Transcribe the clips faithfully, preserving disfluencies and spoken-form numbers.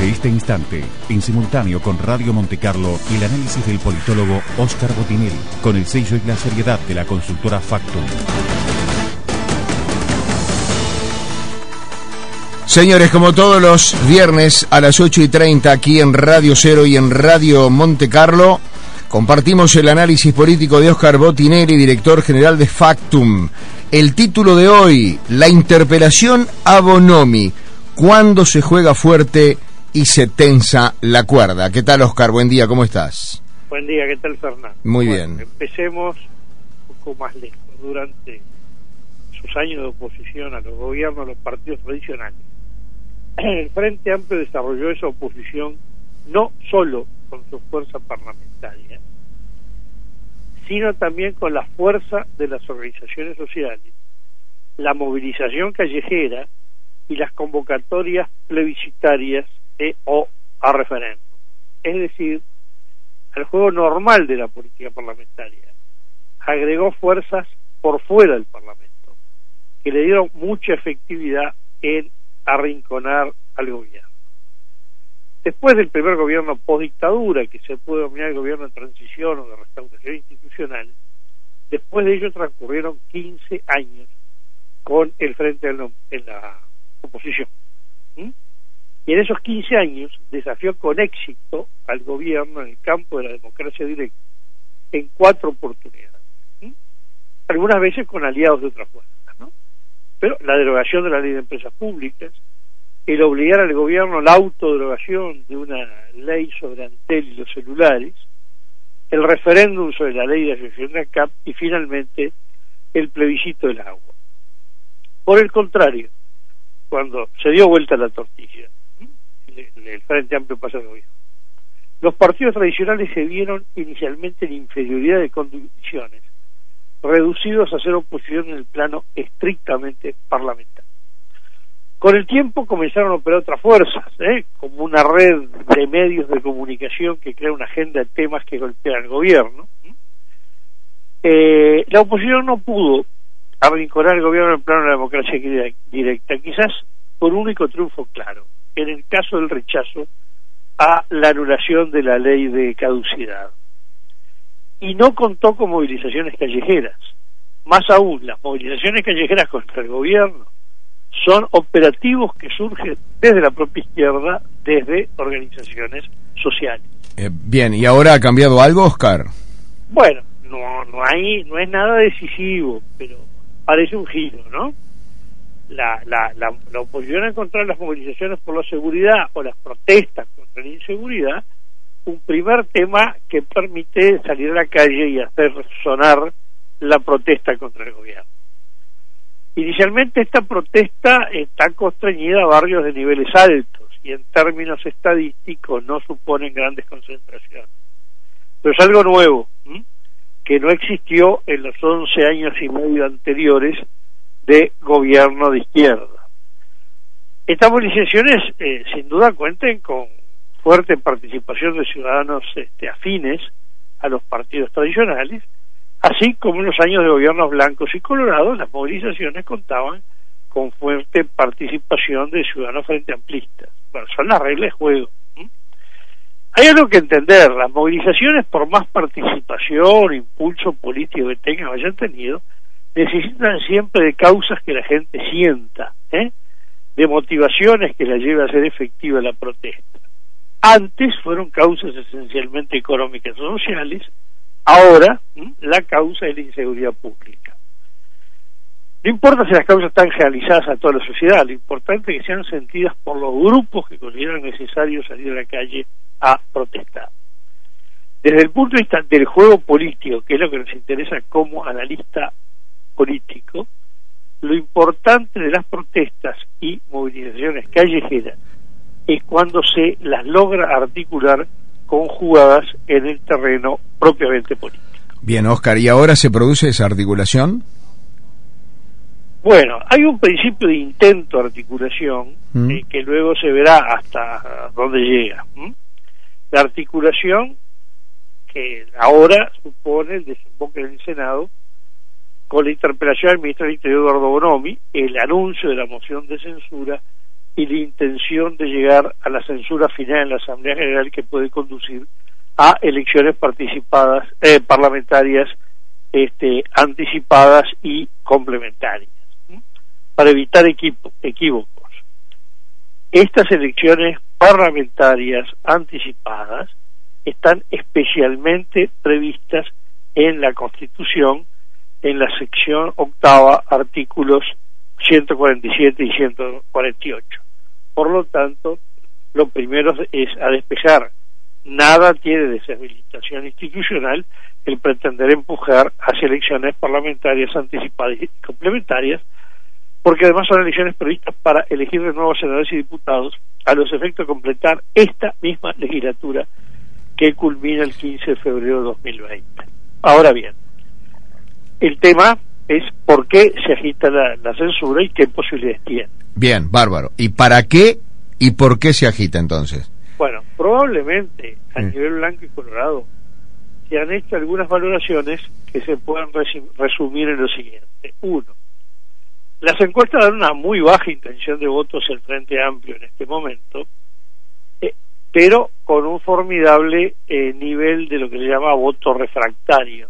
Desde este instante, en simultáneo con Radio Montecarlo, el análisis del politólogo Óscar Botinelli, con el sello y la seriedad de la consultora Factum. Señores, como todos los viernes a las ocho y treinta aquí en Radio Cero y en Radio Montecarlo, compartimos el análisis político de Óscar Botinelli, director general de Factum. El título de hoy, la interpelación a Bonomi, cuando se juega fuerte y se tensa la cuerda. ¿Qué tal, Óscar? Buen día, ¿cómo estás? Buen día, ¿qué tal, Fernando? Muy bueno, bien. Empecemos un poco más lejos. Durante sus años de oposición a los gobiernos, los partidos tradicionales, el Frente Amplio desarrolló esa oposición no solo con su fuerza parlamentaria, sino también con la fuerza de las organizaciones sociales, la movilización callejera y las convocatorias plebiscitarias e, o a referéndum. Es decir, al juego normal de la política parlamentaria. Agregó fuerzas por fuera del Parlamento, que le dieron mucha efectividad en arrinconar al gobierno. Después del primer gobierno post-dictadura, que se puede denominar el gobierno de transición o de restauración institucional, después de ello transcurrieron quince años con el Frente en la oposición. ¿Mm? Y en esos quince años desafió con éxito al gobierno en el campo de la democracia directa en cuatro oportunidades. ¿Mm? Algunas veces con aliados de otras fuerzas, ¿no? Pero la derogación de la ley de empresas públicas, el obligar al gobierno a la autoderogación de una ley sobre Antel y los celulares, el referéndum sobre la ley de asociación de ANCAP y finalmente el plebiscito del agua. Por el contrario, cuando se dio vuelta la tortilla, el, el Frente Amplio pasa al gobierno, los partidos tradicionales se vieron inicialmente en inferioridad de condiciones, reducidos a hacer oposición en el plano estrictamente parlamentario. Con el tiempo comenzaron a operar otras fuerzas, ¿eh? como una red de medios de comunicación que crea una agenda de temas que golpean al gobierno. Eh, la oposición no pudo arrinconar al gobierno en el plano de la democracia directa, quizás por un único triunfo claro, en el caso del rechazo a la anulación de la ley de caducidad. Y no contó con movilizaciones callejeras. Más aún, las movilizaciones callejeras contra el gobierno son operativos que surgen desde la propia izquierda, desde organizaciones sociales. Eh, bien, ¿y ahora ha cambiado algo, Óscar? Bueno, no no hay no es nada decisivo, pero parece un giro, ¿no? La, la, la, la oposición a encontrar las movilizaciones por la seguridad o las protestas contra la inseguridad, un primer tema que permite salir a la calle y hacer sonar la protesta contra el gobierno. Inicialmente esta protesta está constreñida a barrios de niveles altos y en términos estadísticos no suponen grandes concentraciones. Pero es algo nuevo, ¿m? que no existió en los once años y medio anteriores de gobierno de izquierda. Estas movilizaciones eh, sin duda cuenten con fuerte participación de ciudadanos este, afines a los partidos tradicionales, así como en los años de gobiernos blancos y colorados, las movilizaciones contaban con fuerte participación de ciudadanos frente amplistas. Bueno, son las reglas de juego. ¿Mm? Hay algo que entender, las movilizaciones, por más participación, impulso político que tengan o hayan tenido, necesitan siempre de causas que la gente sienta, ¿eh? de motivaciones que la lleve a hacer efectiva la protesta. Antes fueron causas esencialmente económicas o sociales. Ahora, ¿m? la causa es la inseguridad pública. No importa si las causas están generalizadas a toda la sociedad, lo importante es que sean sentidas por los grupos que consideran necesario salir a la calle a protestar. Desde el punto de vista del juego político, que es lo que nos interesa como analista político, lo importante de las protestas y movilizaciones callejeras es cuando se las logra articular conjugadas en el terreno propiamente político. Bien, Óscar, ¿y ahora se produce esa articulación? Bueno, hay un principio de intento de articulación ¿Mm? eh, que luego se verá hasta dónde llega. ¿Mm? La articulación que ahora supone el desemboque en el Senado con la interpelación del ministro del Interior Eduardo Bonomi, el anuncio de la moción de censura y la intención de llegar a la censura final en la Asamblea General, que puede conducir a elecciones participadas eh, parlamentarias este, anticipadas y complementarias, ¿sí? Para evitar equipo, equívocos. Estas elecciones parlamentarias anticipadas están especialmente previstas en la Constitución, en la sección octava, artículos ciento cuarenta y siete y ciento cuarenta y ocho. Por lo tanto, lo primero es a despejar. Nada tiene deshabilitación institucional el pretender empujar hacia elecciones parlamentarias anticipadas y complementarias, porque además son elecciones previstas para elegir de nuevo senadores y diputados a los efectos de completar esta misma legislatura que culmina el quince de febrero de dos mil veinte. Ahora bien, el tema es por qué se agita la, la censura y qué posibilidades tiene. Bien, bárbaro. ¿Y para qué y por qué se agita entonces? Bueno, probablemente a sí. nivel blanco y colorado se han hecho algunas valoraciones que se pueden resumir en lo siguiente. Uno, las encuestas dan una muy baja intención de votos el Frente Amplio en este momento, eh, pero con un formidable eh, nivel de lo que se llama voto refractario,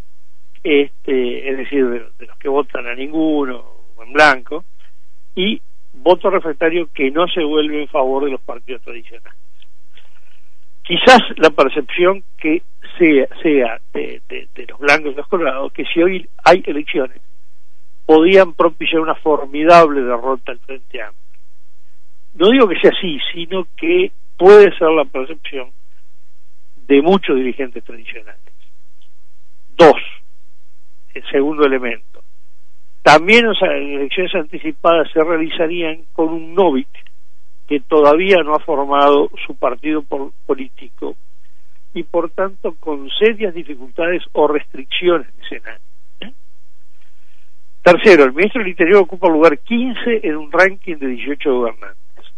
este, es decir, de, de los que votan a ninguno o en blanco, y voto refractario que no se vuelve en favor de los partidos tradicionales. Quizás la percepción que sea, sea de, de, de los blancos y los colorados, que si hoy hay elecciones, podían propiciar una formidable derrota al Frente Amplio. No digo que sea así, sino que puede ser la percepción de muchos dirigentes tradicionales. Dos, el segundo elemento. También o sea, las elecciones anticipadas se realizarían con un Novik que todavía no ha formado su partido por, político y por tanto con serias dificultades o restricciones de escenario. ¿eh? Tercero, el ministro del Interior ocupa el lugar quince en un ranking de dieciocho gobernantes.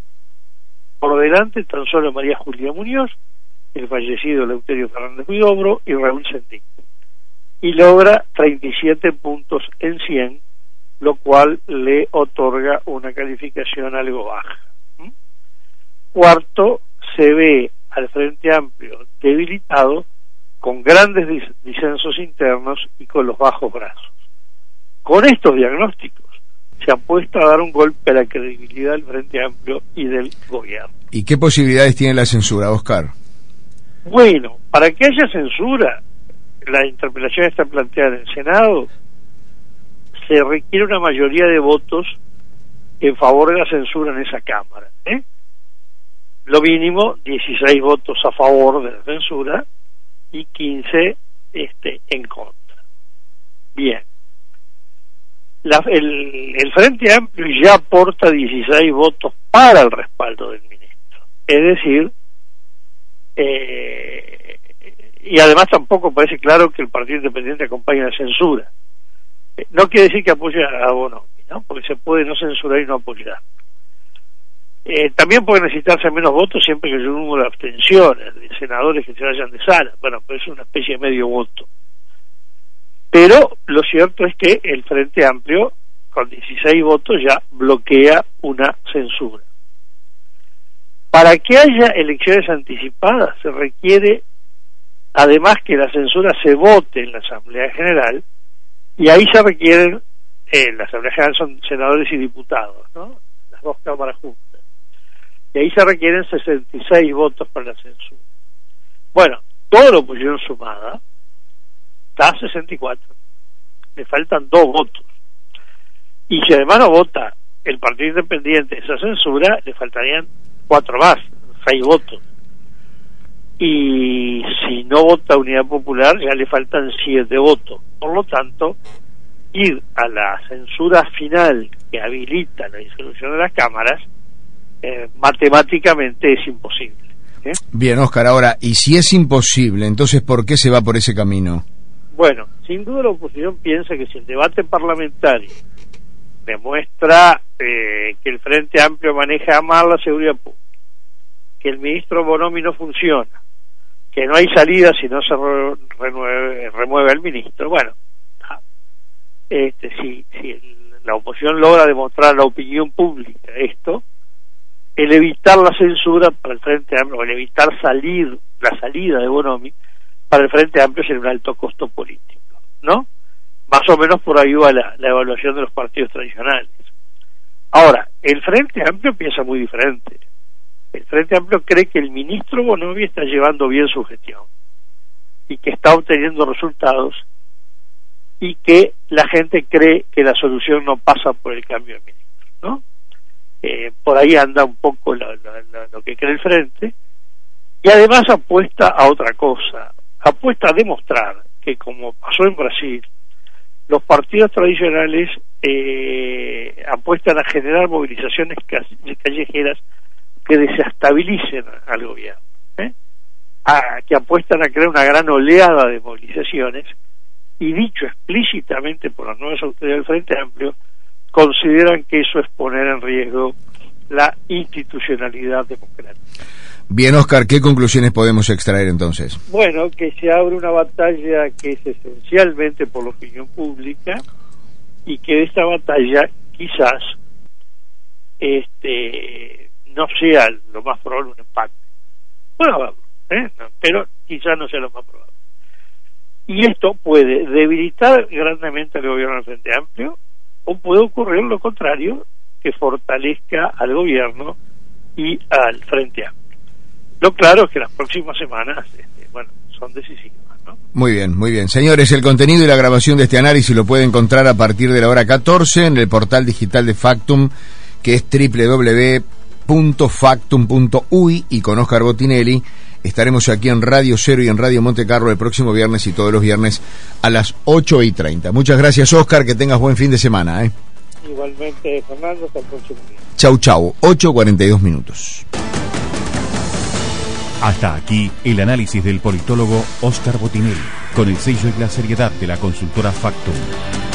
Por delante tan solo María Julia Muñoz, el fallecido Eleuterio Fernández Huidobro y Raúl Sendín. Y logra treinta y siete puntos en cien, lo cual le otorga una calificación algo baja. ¿Mm? Cuarto, se ve al Frente Amplio debilitado, con grandes dis- disensos internos y con los bajos brazos. Con estos diagnósticos se ha puesto a dar un golpe a la credibilidad del Frente Amplio y del gobierno. ¿Y qué posibilidades tiene la censura, Oscar? Bueno, para que haya censura, la interpelación está planteada en el Senado, se requiere una mayoría de votos en favor de la censura en esa Cámara, ¿eh? Lo mínimo dieciséis votos a favor de la censura y quince este, en contra. Bien. La, el, el Frente Amplio ya aporta dieciséis votos para el respaldo del ministro. Es decir, eh, y además tampoco parece claro que el Partido Independiente acompañe la censura. Eh, no quiere decir que apoye a Bonomi, ¿no? Porque se puede no censurar y no apoyar. Eh, también puede necesitarse menos votos siempre que haya un número de abstenciones, de senadores que se vayan de sala. Bueno, pues es una especie de medio voto. Pero lo cierto es que el Frente Amplio, con dieciséis votos, ya bloquea una censura. Para que haya elecciones anticipadas se requiere, además, que la censura se vote en la Asamblea General, y ahí se requieren, en eh, la Asamblea General son senadores y diputados, ¿no? Las dos cámaras juntas. Y ahí se requieren sesenta y seis votos para la censura. Bueno, toda la oposición sumada está a sesenta y cuatro. Le faltan dos votos. Y si además no vota el Partido Independiente esa censura, le faltarían cuatro más, seis votos. Y si no vota Unidad Popular, ya le faltan siete votos. Por lo tanto, ir a la censura final que habilita la disolución de las cámaras, eh, matemáticamente es imposible. ¿eh? Bien, Oscar, ahora, y si es imposible, entonces ¿por qué se va por ese camino? Bueno, sin duda la oposición piensa que si el debate parlamentario demuestra eh, que el Frente Amplio maneja mal la seguridad pública, que el ministro Bonomi no funciona, que no hay salida si no se re renueve, remueve al ministro, bueno, este, si, si el, la oposición logra demostrar a la opinión pública esto, el evitar la censura para el Frente Amplio, o el evitar salir, la salida de Bonomi, para el Frente Amplio sería un alto costo político, ¿no? Más o menos por ahí va la, la evaluación de los partidos tradicionales. Ahora, el Frente Amplio piensa muy diferente. El Frente Amplio cree que el ministro Bonomi está llevando bien su gestión y que está obteniendo resultados, y que la gente cree que la solución no pasa por el cambio de ministro, ¿no? Eh, por ahí anda un poco la, la, la, lo que cree el Frente, y además apuesta a otra cosa, apuesta a demostrar que, como pasó en Brasil, los partidos tradicionales eh, apuestan a generar movilizaciones callejeras que desestabilicen al gobierno, ¿eh? a, que apuestan a crear una gran oleada de movilizaciones, y dicho explícitamente por las nuevas autoridades del Frente Amplio, consideran que eso es poner en riesgo la institucionalidad democrática. Bien, Óscar, ¿qué conclusiones podemos extraer entonces? Bueno, que se abre una batalla que es esencialmente por la opinión pública, y que de esta batalla quizás este no sea lo más probable un empate. Puede haberlo, ¿eh? No, pero quizás no sea lo más probable. Y esto puede debilitar grandemente al gobierno del Frente Amplio, o puede ocurrir lo contrario, que fortalezca al gobierno y al Frente Amplio. Lo claro es que las próximas semanas, este, bueno, son decisivas, ¿no? Muy bien, muy bien. Señores, el contenido y la grabación de este análisis lo puede encontrar a partir de la hora catorce en el portal digital de Factum, que es doble u doble u doble u punto factum punto u y, y con Óscar Botinelli. Estaremos aquí en Radio Cero y en Radio Monte Carlo el próximo viernes y todos los viernes a las ocho y treinta. Muchas gracias, Óscar, que tengas buen fin de semana, ¿eh? Igualmente, Fernando, hasta el próximo día. Chau, chau, ocho cuarenta y dos minutos. Hasta aquí el análisis del politólogo Óscar Botinelli, con el sello y la seriedad de la consultora Factum.